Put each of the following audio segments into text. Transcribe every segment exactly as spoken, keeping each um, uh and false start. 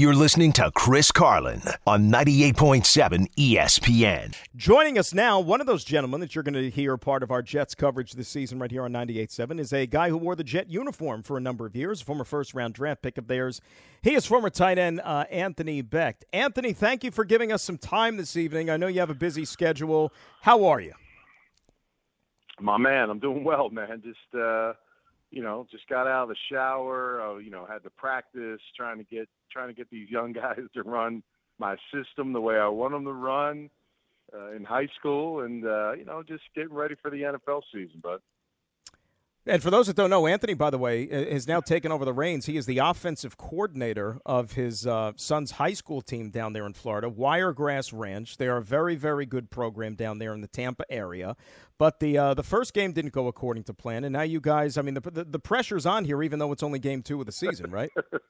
You're listening to Chris Carlin on ninety-eight point seven E S P N. Joining us now, one of those gentlemen that you're going to hear part of our Jets coverage this season right here on ninety-eight point seven is a guy who wore the Jet uniform for a number of years, a former first-round draft pick of theirs. He is former tight end uh, Anthony Becht. Anthony, thank you for giving us some time this evening. I know you have a busy schedule. How are you? My man, I'm doing well, man. Just, uh, you know, just got out of the shower, uh, you know, had to practice, trying to get trying to get these young guys to run my system the way I want them to run uh, in high school, and, uh, you know, just getting ready for the N F L season. But And for those that don't know, Anthony, by the way, has now taken over the reins. He is the offensive coordinator of his uh, son's high school team down there in Florida, Wiregrass Ranch. They are a very, very good program down there in the Tampa area. But the uh, the first game didn't go according to plan, and now you guys, I mean, the, the, the pressure's on here, even though it's only game two of the season, right?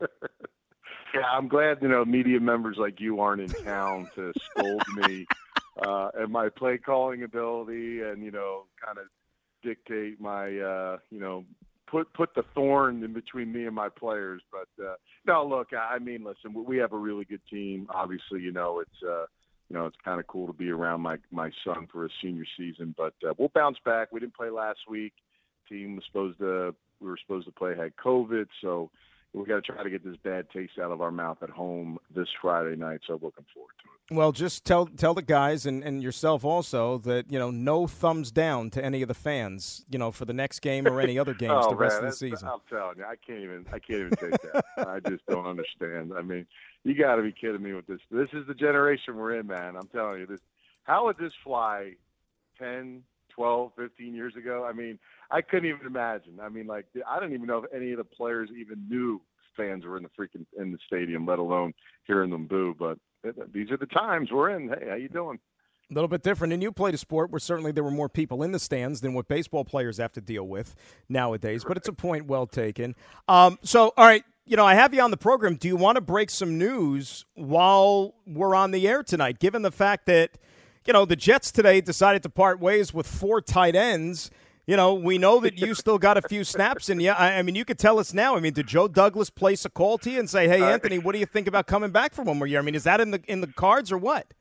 Yeah, I'm glad, you know, media members like you aren't in town to scold me uh, and my play calling ability and, you know, kind of dictate my, uh, you know, put put the thorn in between me and my players. But, uh, no, look, I mean, listen, we have a really good team. Obviously, you know, it's, uh, you know, it's kind of cool to be around my, my son for his senior season. But uh, we'll bounce back. We didn't play last week. Team was supposed to, we were supposed to play, had COVID, so we got to try to get this bad taste out of our mouth at home this Friday night, so looking forward to it. Well, just tell tell the guys and, and yourself also that, you know, no thumbs down to any of the fans, you know, for the next game or any other games oh, the rest man, of the season. I'm telling you, I can't even I can't even take that. I just don't understand. I mean, you got to be kidding me with this. This is the generation we're in, man. I'm telling you this. How would this fly ten, twelve, fifteen years ago? I mean, I couldn't even imagine. I mean, like, I don't even know if any of the players even knew fans were in the freaking in the stadium, let alone hearing them boo. But these are the times we're in. Hey, how you doing? A little bit different. And you played a sport where certainly there were more people in the stands than what baseball players have to deal with nowadays. Right. But it's a point well taken. Um, so, all right, you know, I have you on the program. Do you want to break some news while we're on the air tonight, given the fact that, you know, the Jets today decided to part ways with four tight ends? You know, we know that you still got a few snaps in you. I, I mean, you could tell us now. I mean, did Joe Douglas place a call to you and say, "Hey, Anthony, what do you think about coming back for one more year?" I mean, is that in the in the cards or what?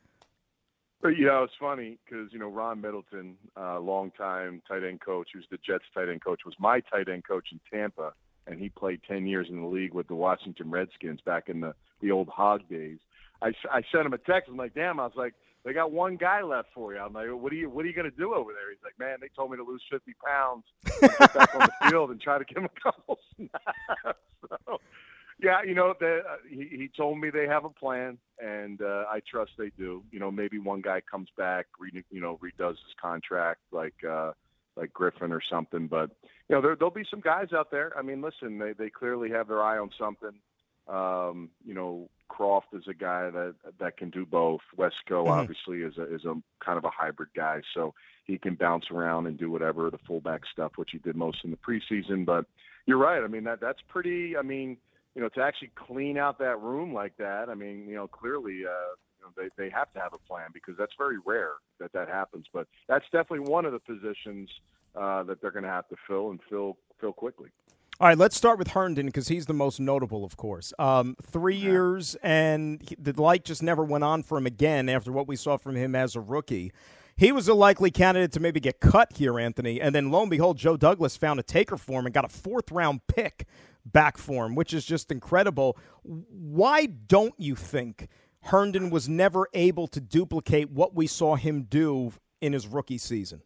You know, it's funny because, you know, Ron Middleton, uh, longtime tight end coach, who's the Jets tight end coach, was my tight end coach in Tampa, and he played ten years in the league with the Washington Redskins back in the, the old Hog days. I, I sent him a text. I'm like, damn, I was like, they got one guy left for you. I'm like, what are you what are you going to do over there? He's like, man, they told me to lose fifty pounds and get back on the field and try to give him a couple snaps. So, yeah, you know, they, uh, he, he told me they have a plan, and uh, I trust they do. You know, maybe one guy comes back, re, you know, redoes his contract like uh, like Griffin or something. But, you know, there, there'll be some guys out there. I mean, listen, they, they clearly have their eye on something. Um, you know, Croft is a guy that that can do both. Wesco, mm-hmm. obviously, is a is a kind of a hybrid guy, so he can bounce around and do whatever, the fullback stuff, which he did most in the preseason. But you're right. I mean, that that's pretty. I mean, you know, to actually clean out that room like that. I mean, you know, clearly, uh, you know, they they have to have a plan because that's very rare that that happens. But that's definitely one of the positions uh, that they're going to have to fill and fill fill quickly. All right, let's start with Herndon because he's the most notable, of course. Um, three yeah. years, and he, the light just never went on for him again after what we saw from him as a rookie. He was a likely candidate to maybe get cut here, Anthony, and then lo and behold, Joe Douglas found a taker for him and got a fourth-round pick back for him, which is just incredible. Why don't you think Herndon was never able to duplicate what we saw him do in his rookie season?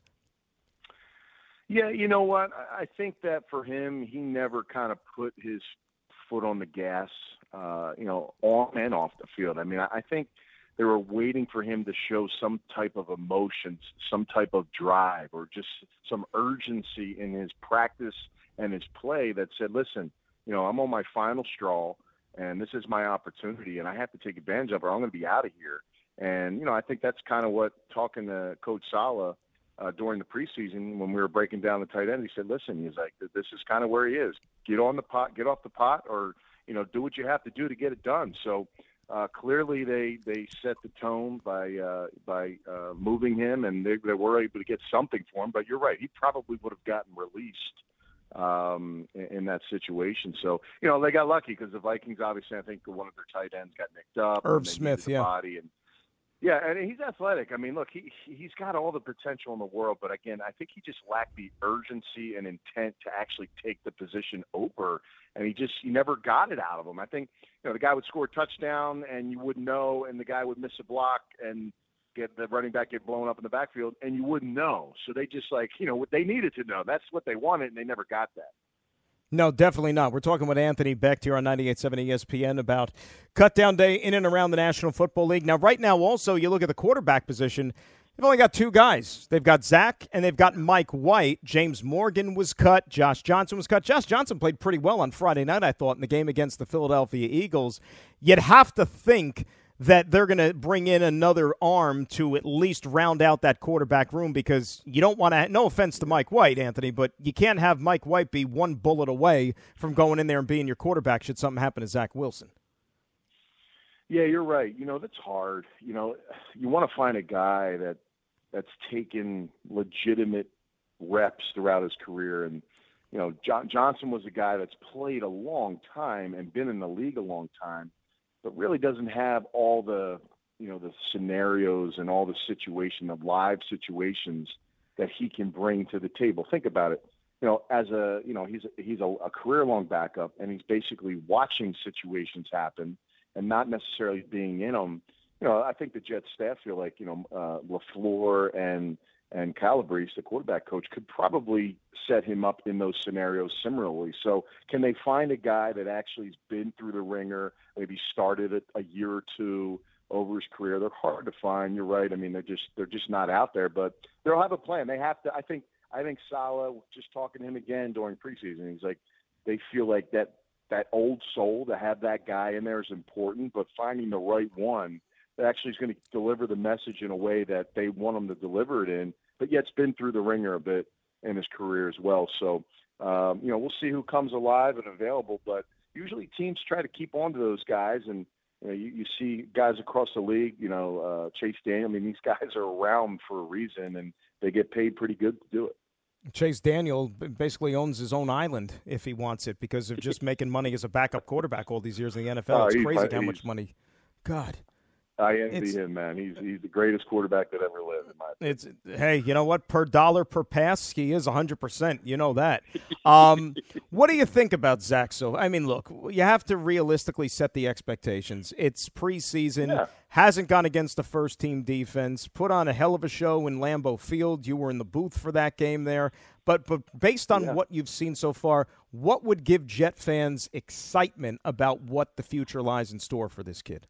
Yeah, you know what? I think that for him, he never kind of put his foot on the gas, uh, you know, on and off the field. I mean, I think they were waiting for him to show some type of emotions, some type of drive, or just some urgency in his practice and his play that said, listen, you know, I'm on my final straw, and this is my opportunity, and I have to take advantage of it, or I'm going to be out of here. And, you know, I think that's kind of what, talking to Coach Saleh, Uh, during the preseason, when we were breaking down the tight end, he said, listen, he's like, this is kind of where he is. Get on the pot, get off the pot, or, you know, do what you have to do to get it done. So uh, clearly they, they set the tone by uh, by uh, moving him, and they, they were able to get something for him. But you're right, he probably would have gotten released um, in, in that situation. So, you know, they got lucky because the Vikings, obviously, I think one of their tight ends got nicked up. Irv Smith, yeah. Body and, yeah, and he's athletic. I mean, look, he, he's got all the potential in the world, but again, I think he just lacked the urgency and intent to actually take the position over, and he just he never got it out of him. I think, you know, the guy would score a touchdown, and you wouldn't know, and the guy would miss a block, and get the running back get blown up in the backfield, and you wouldn't know. So they just, like, you know, what they needed to know. That's what they wanted, and they never got that. No, definitely not. We're talking with Anthony Becht here on ninety-eight point seven E S P N about cutdown day in and around the National Football League. Now, right now, also, you look at the quarterback position, they've only got two guys. They've got Zach, and they've got Mike White. James Morgan was cut. Josh Johnson was cut. Josh Johnson played pretty well on Friday night, I thought, in the game against the Philadelphia Eagles. You'd have to think that they're going to bring in another arm to at least round out that quarterback room, because you don't want to – no offense to Mike White, Anthony, but you can't have Mike White be one bullet away from going in there and being your quarterback should something happen to Zach Wilson. Yeah, you're right. You know, that's hard. You know, you want to find a guy that that's taken legitimate reps throughout his career. And, you know, John, Johnson was a guy that's played a long time and been in the league a long time, but really doesn't have all the, you know, the scenarios and all the situation, the live situations that he can bring to the table. Think about it. You know, as a, you know, he's a, he's a, a career-long backup, and he's basically watching situations happen and not necessarily being in them. You know, I think the Jets staff feel like, you know, uh, LaFleur and and Calabrese, the quarterback coach, could probably set him up in those scenarios similarly. So can they find a guy that actually has been through the ringer, maybe started it a year or two over his career? They're hard to find. You're right. I mean, they're just they're just not out there, but they'll have a plan. They have to. I think I think Saleh, just talking to him again during preseason, he's like, they feel like that that old soul, to have that guy in there is important, but finding the right one that actually is going to deliver the message in a way that they want him to deliver it in, but yet it's been through the ringer a bit in his career as well. So, um, you know, we'll see who comes alive and available, but usually teams try to keep on to those guys. And, you know, you, you see guys across the league, you know, uh, Chase Daniel, I mean, these guys are around for a reason, and they get paid pretty good to do it. Chase Daniel basically owns his own island if he wants it, because of just making money as a backup quarterback all these years in the N F L. Oh, it's he's, crazy he's, how much money. God. I envy it's, him, man. He's he's the greatest quarterback that ever lived, in my opinion. It's hey, you know what? Per dollar per pass, he is one hundred percent. You know that. Um, what do you think about Zach Silver? I mean, look, you have to realistically set the expectations. It's preseason, yeah. hasn't gone against the first-team defense, put on a hell of a show in Lambeau Field. You were in the booth for that game there. But but based on yeah. what you've seen so far, what would give Jet fans excitement about what the future lies in store for this kid?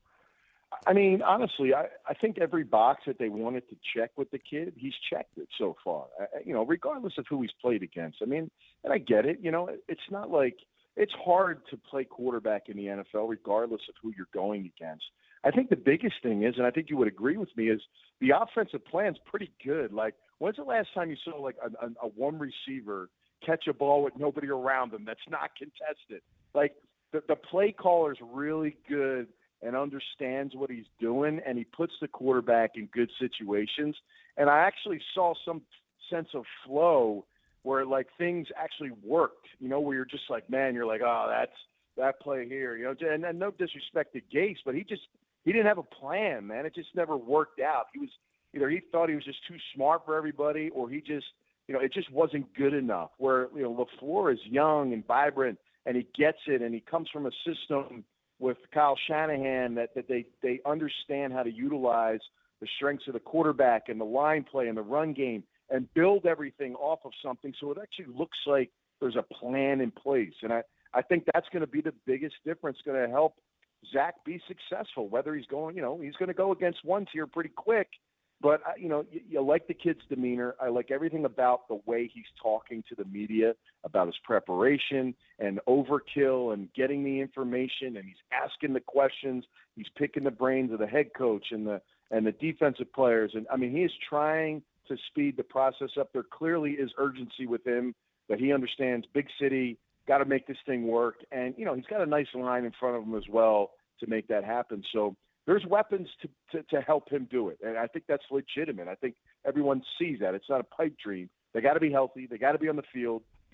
I mean, honestly, I, I think every box that they wanted to check with the kid, he's checked it so far, I, you know, regardless of who he's played against. I mean, and I get it, you know, it's not like it's hard to play quarterback in the N F L regardless of who you're going against. I think the biggest thing is, and I think you would agree with me, is the offensive plan's pretty good. Like, when's the last time you saw, like, a, a, a one receiver catch a ball with nobody around them that's not contested? Like, the, the play caller's really good and understands what he's doing, and he puts the quarterback in good situations. And I actually saw some sense of flow where, like, things actually worked, you know, where you're just like, man, you're like, oh, that's that play here, you know, and, and no disrespect to Gase, but he just, he didn't have a plan, man. It just never worked out. He was, either he thought he was just too smart for everybody, or he just, you know, it just wasn't good enough. Where, you know, LaFleur is young and vibrant, and he gets it, and he comes from a system with Kyle Shanahan that, that they, they understand how to utilize the strengths of the quarterback and the line play and the run game and build everything off of something. So it actually looks like there's a plan in place. And I, I think that's going to be the biggest difference, going to help Zach be successful, whether he's going, you know, he's going to go against one tier pretty quick. But, you know, you, you like the kid's demeanor. I like everything about the way he's talking to the media about his preparation and overkill and getting the information, and he's asking the questions. He's picking the brains of the head coach and the and the defensive players. And, I mean, he is trying to speed the process up. There clearly is urgency with him, that he understands big city, got to make this thing work. And, you know, he's got a nice line in front of him as well to make that happen. So there's weapons to, to, to help him do it. And I think that's legitimate. I think everyone sees that. It's not a pipe dream. They got to be healthy. They got to be on the field,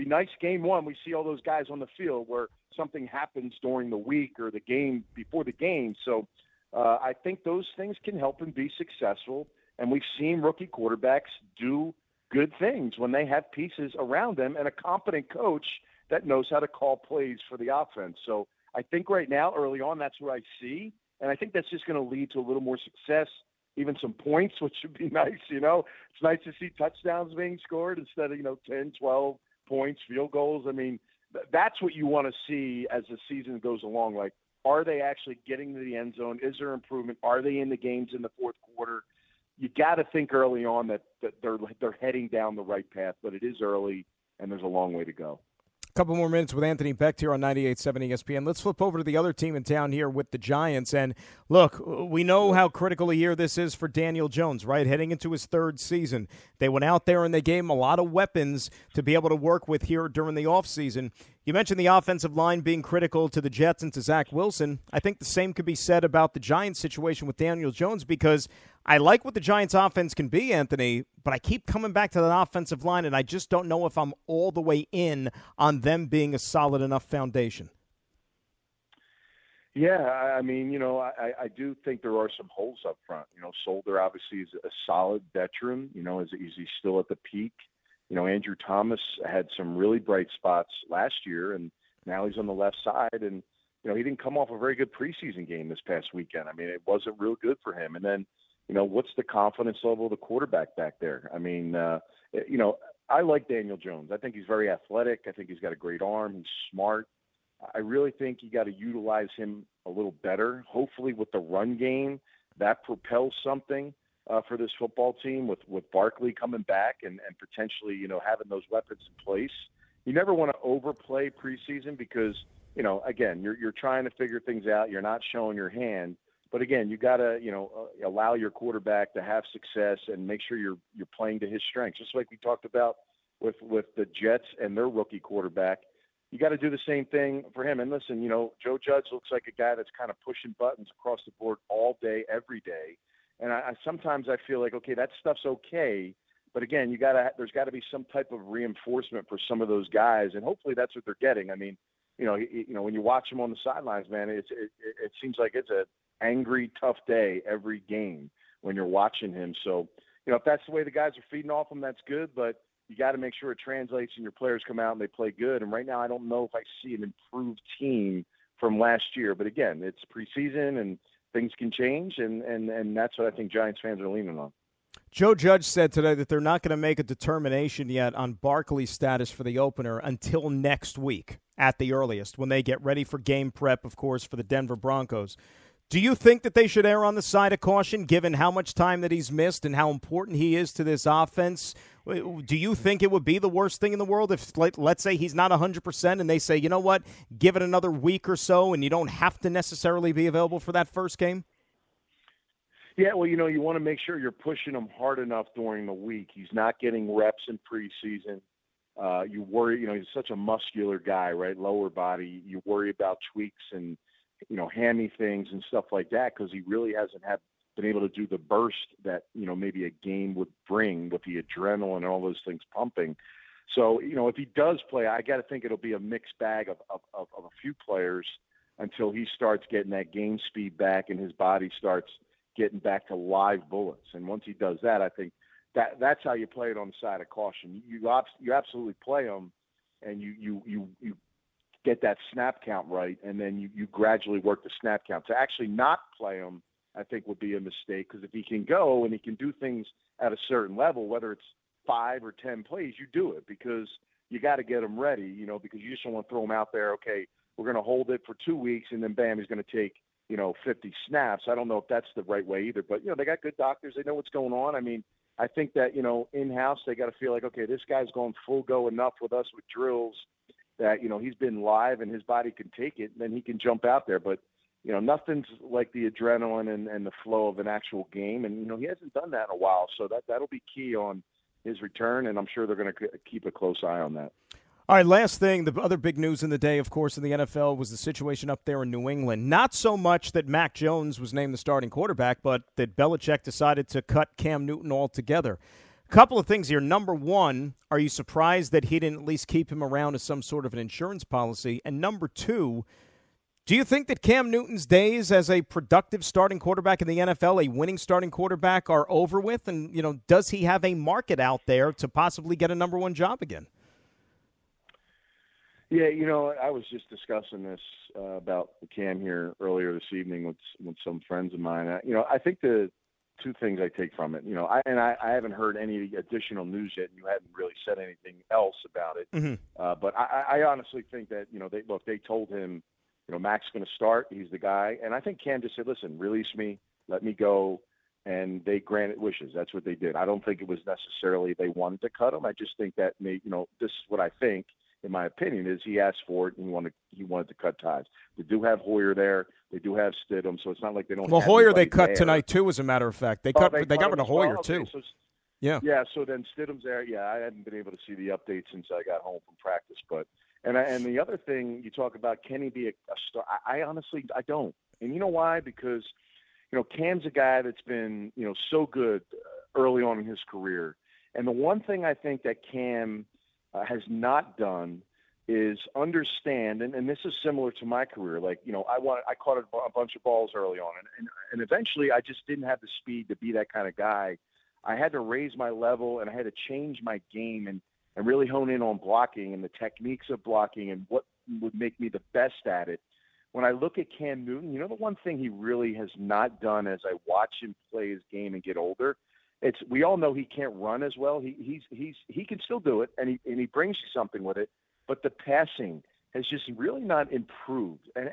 be nice game one, we see all those guys on the field where something happens during the week or the game before the game. So uh, I think those things can help him be successful. And we've seen rookie quarterbacks do good things when they have pieces around them and a competent coach that knows how to call plays for the offense. So I think right now, early on, that's what I see. And I think that's just going to lead to a little more success, even some points, which would be nice. You know, it's nice to see touchdowns being scored instead of, you know, ten, twelve points, field goals. I mean, th- that's what you want to see as the season goes along. Like, are they actually getting to the end zone? Is there improvement? Are they in the games in the fourth quarter? You got to think early on that, that they're they're heading down the right path, but it is early and there's a long way to go. A couple more minutes with Anthony Becht here on ninety-eight point seven E S P N. Let's flip over to the other team in town here with the Giants. And look, we know how critical a year this is for Daniel Jones, right? Heading into his third season. They went out there and they gave him a lot of weapons to be able to work with here during the offseason. You mentioned the offensive line being critical to the Jets and to Zach Wilson. I think the same could be said about the Giants situation with Daniel Jones, because I like what the Giants offense can be, Anthony, but I keep coming back to that offensive line, and I just don't know if I'm all the way in on them being a solid enough foundation. Yeah, I mean, you know, I, I do think there are some holes up front. You know, Solder obviously is a solid veteran. You know, is, is he still at the peak? You know, Andrew Thomas had some really bright spots last year, and now he's on the left side. And, you know, he didn't come off a very good preseason game this past weekend. I mean, it wasn't real good for him. And then, you know, what's the confidence level of the quarterback back there? I mean, uh, you know, I like Daniel Jones. I think he's very athletic. I think he's got a great arm. He's smart. I really think you got to utilize him a little better. Hopefully with the run game, that propels something uh, for this football team with, with Barkley coming back and, and potentially, you know, having those weapons in place. You never want to overplay preseason because, you know, again, you're you're trying to figure things out. You're not showing your hand. But again, you got to, you know, uh, allow your quarterback to have success and make sure you're you're playing to his strengths. Just like we talked about with with the Jets and their rookie quarterback, you got to do the same thing for him. And listen, you know, Joe Judge looks like a guy that's kind of pushing buttons across the board all day, every day. And I, I sometimes I feel like, okay, that stuff's okay, but again, you got to there's got to be some type of reinforcement for some of those guys, and hopefully that's what they're getting. I mean, you know, you, you know, when you watch him on the sidelines, man, it's it, it seems like it's a angry, tough day every game when you're watching him. So, you know, if that's the way the guys are feeding off him, that's good, but you got to make sure it translates and your players come out and they play good. And right now I don't know if I see an improved team from last year, but again, it's preseason and things can change, and, and, and that's what I think Giants fans are leaning on. Joe Judge said today that they're not going to make a determination yet on Barkley's status for the opener until next week at the earliest, when they get ready for game prep, of course, for the Denver Broncos. Do you think that they should err on the side of caution, given how much time that he's missed and how important he is to this offense? Do you think it would be the worst thing in the world if, let's say, he's not one hundred percent and they say, you know what, give it another week or so and you don't have to necessarily be available for that first game? Yeah, well, you know, you want to make sure you're pushing him hard enough during the week. He's not getting reps in preseason. Uh, you worry, you know, he's such a muscular guy, right? Lower body. You worry about tweaks and, you know, hammy things and stuff like that because he really hasn't had been able to do the burst that, you know, maybe a game would bring with the adrenaline and all those things pumping. So, you know, if he does play, I got to think it'll be a mixed bag of, of, of, of a few players until he starts getting that game speed back and his body starts getting back to live bullets. And once he does that, I think that that's how you play it on the side of caution. You you, you absolutely play him and you, you, you, you get that snap count right, and then you, you gradually work the snap count. To actually not play him, I think, would be a mistake, because if he can go and he can do things at a certain level, whether it's five or ten plays, you do it because you got to get him ready, you know, because you just don't want to throw him out there, okay, we're going to hold it for two weeks, and then, bam, he's going to take, you know, fifty snaps. I don't know if that's the right way either, but, you know, they got good doctors. They know what's going on. I mean, I think that, you know, in-house they got to feel like, okay, this guy's going full go enough with us with drills that, you know, he's been live and his body can take it, and then he can jump out there. But, you know, nothing's like the adrenaline and, and the flow of an actual game. And, you know, he hasn't done that in a while. So that, that'll be key on his return, and I'm sure they're going to keep a close eye on that. All right, last thing, the other big news in the day, of course, in the N F L was the situation up there in New England. Not so much that Mac Jones was named the starting quarterback, but that Belichick decided to cut Cam Newton altogether. Couple of things here. Number one, are you surprised that he didn't at least keep him around as some sort of an insurance policy? And number two, do you think that Cam Newton's days as a productive starting quarterback in the N F L, a winning starting quarterback, are over with? And, you know, does he have a market out there to possibly get a number one job again? Yeah, you know, I was just discussing this uh, about Cam here earlier this evening with with some friends of mine. I, you know, I think the two things I take from it, you know, I, and I, I haven't heard any additional news yet, and you haven't really said anything else about it. Mm-hmm. Uh, but I, I honestly think that, you know, they look, they told him, you know, Mac's going to start. He's the guy. And I think Cam just said, listen, release me, let me go. And they granted wishes. That's what they did. I don't think it was necessarily they wanted to cut him. I just think that, may, you know, this is what I think, in my opinion, is he asked for it and he wanted he wanted to cut ties. They do have Hoyer there. They do have Stidham, so it's not like they don't. Well, have Hoyer they cut there. tonight too. As a matter of fact, they oh, cut they, they cut got rid of Hoyer well? too. Okay, so, yeah, yeah. So then Stidham's there. Yeah, I haven't been able to see the update since I got home from practice. But and I, and the other thing you talk about, can he be a, a star? I, I honestly I don't. And you know why? Because you know Cam's a guy that's been you know so good early on in his career. And the one thing I think that Cam uh, has not done is understand, and, and this is similar to my career. Like, you know, I wanted, I caught a, a bunch of balls early on, and, and, and eventually I just didn't have the speed to be that kind of guy. I had to raise my level, and I had to change my game and, and really hone in on blocking and the techniques of blocking and what would make me the best at it. When I look at Cam Newton, you know, the one thing he really has not done as I watch him play his game and get older, it's, we all know he can't run as well. He, he's, he's, he can still do it, and he, and he brings you something with it. But the passing has just really not improved. And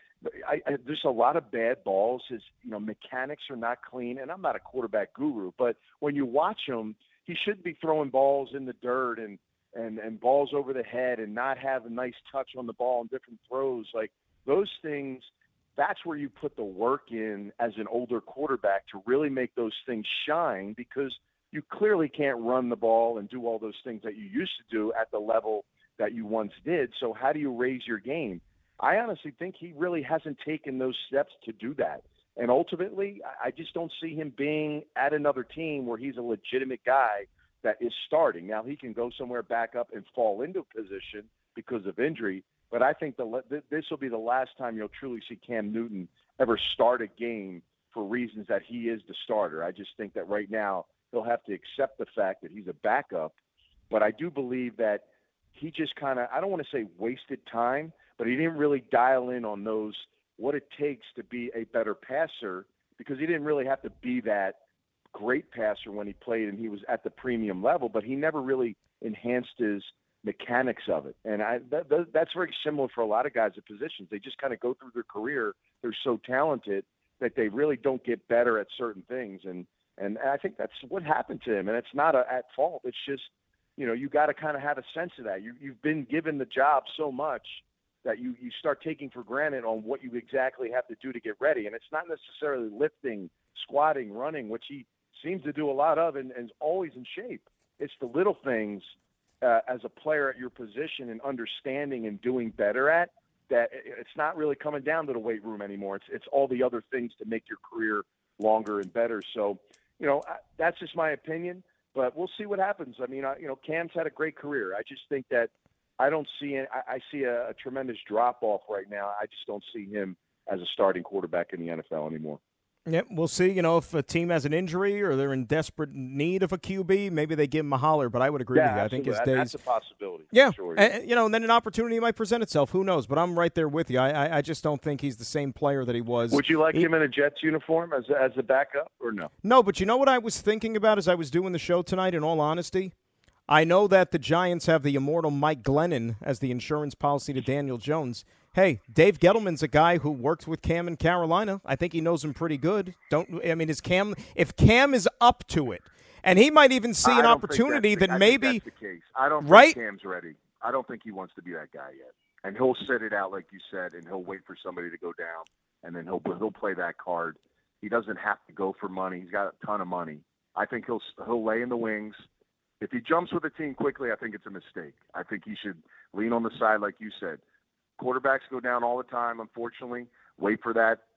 I, I, there's a lot of bad balls. His, you know, mechanics are not clean. And I'm not a quarterback guru, but when you watch him, he should be throwing balls in the dirt and, and, and balls over the head and not have a nice touch on the ball and different throws. Like those things, that's where you put the work in as an older quarterback to really make those things shine, because you clearly can't run the ball and do all those things that you used to do at the level that you once did. So how do you raise your game? I honestly think he really hasn't taken those steps to do that. And ultimately, I just don't see him being at another team where he's a legitimate guy that is starting. Now, he can go somewhere back up and fall into position because of injury, but I think the, this will be the last time you'll truly see Cam Newton ever start a game for reasons that he is the starter. I just think that right now he'll have to accept the fact that he's a backup, but I do believe that he just kind of, I don't want to say wasted time, but he didn't really dial in on those, what it takes to be a better passer, because he didn't really have to be that great passer when he played and he was at the premium level, but he never really enhanced his mechanics of it. And I, that, that, that's very similar for a lot of guys at positions. They just kind of go through their career. They're so talented that they really don't get better at certain things. And, and I think that's what happened to him. And it's not a, at fault. It's just, you know, you got to kind of have a sense of that. You, you've been given the job so much that you, you start taking for granted on what you exactly have to do to get ready. And it's not necessarily lifting, squatting, running, which he seems to do a lot of and, and is always in shape. It's the little things uh, as a player at your position and understanding and doing better at that. It's not really coming down to the weight room anymore. It's, it's all the other things to make your career longer and better. So, you know, that's just my opinion. But we'll see what happens. I mean, I, you know, Cam's had a great career. I just think that I don't see it. I, I see a, a tremendous drop-off right now. I just don't see him as a starting quarterback in the N F L anymore. Yep, we'll see. You know, if a team has an injury or they're in desperate need of a Q B, maybe they give him a holler. But I would agree yeah, with you. Absolutely. I think his days. That's a possibility. Yeah, sure, and, you know, and then an opportunity might present itself. Who knows? But I'm right there with you. I, I, I just don't think he's the same player that he was. Would you like he, him in a Jets uniform as as a backup or no? No, but you know what I was thinking about as I was doing the show tonight. In all honesty, I know that the Giants have the immortal Mike Glennon as the insurance policy to Daniel Jones. Hey, Dave Gettleman's a guy who worked with Cam in Carolina. I think he knows him pretty good. Don't I mean, is Cam if Cam is up to it, and he might even see an opportunity the, that I maybe think that's the case. I don't right? think Cam's ready. I don't think he wants to be that guy yet. And he'll sit it out like you said, and he'll wait for somebody to go down, and then he'll he'll play that card. He doesn't have to go for money. He's got a ton of money. I think he'll he'll lay in the wings. If he jumps with the team quickly, I think it's a mistake. I think he should lean on the side like you said. Quarterbacks go down all the time, unfortunately. Wait for that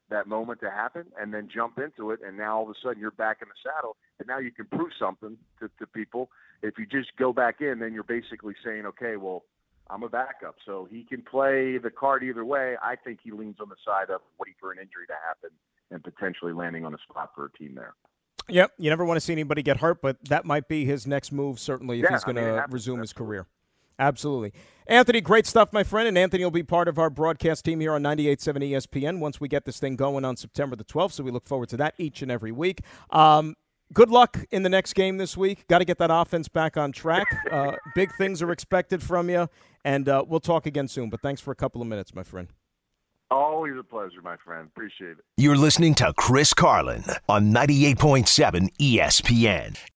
that moment to happen and then jump into it. And now all of a sudden you're back in the saddle, and now you can prove something to, to people. If you just go back in, then you're basically saying, okay, well, I'm a backup. So he can play the card either way. I think he leans on the side of waiting for an injury to happen and potentially landing on a spot for a team there. Yep, you never want to see anybody get hurt, but that might be his next move, certainly, if yeah, he's going I mean, to happens, resume absolutely. his career. Absolutely. Anthony, great stuff, my friend, and Anthony will be part of our broadcast team here on ninety-eight point seven E S P N once we get this thing going on September the twelfth, so we look forward to that each and every week. Um, good luck in the next game this week. Got to get that offense back on track. Uh, big things are expected from you, and uh, we'll talk again soon, but thanks for a couple of minutes, my friend. Always a pleasure, my friend. Appreciate it. You're listening to Chris Carlin on ninety-eight point seven E S P N.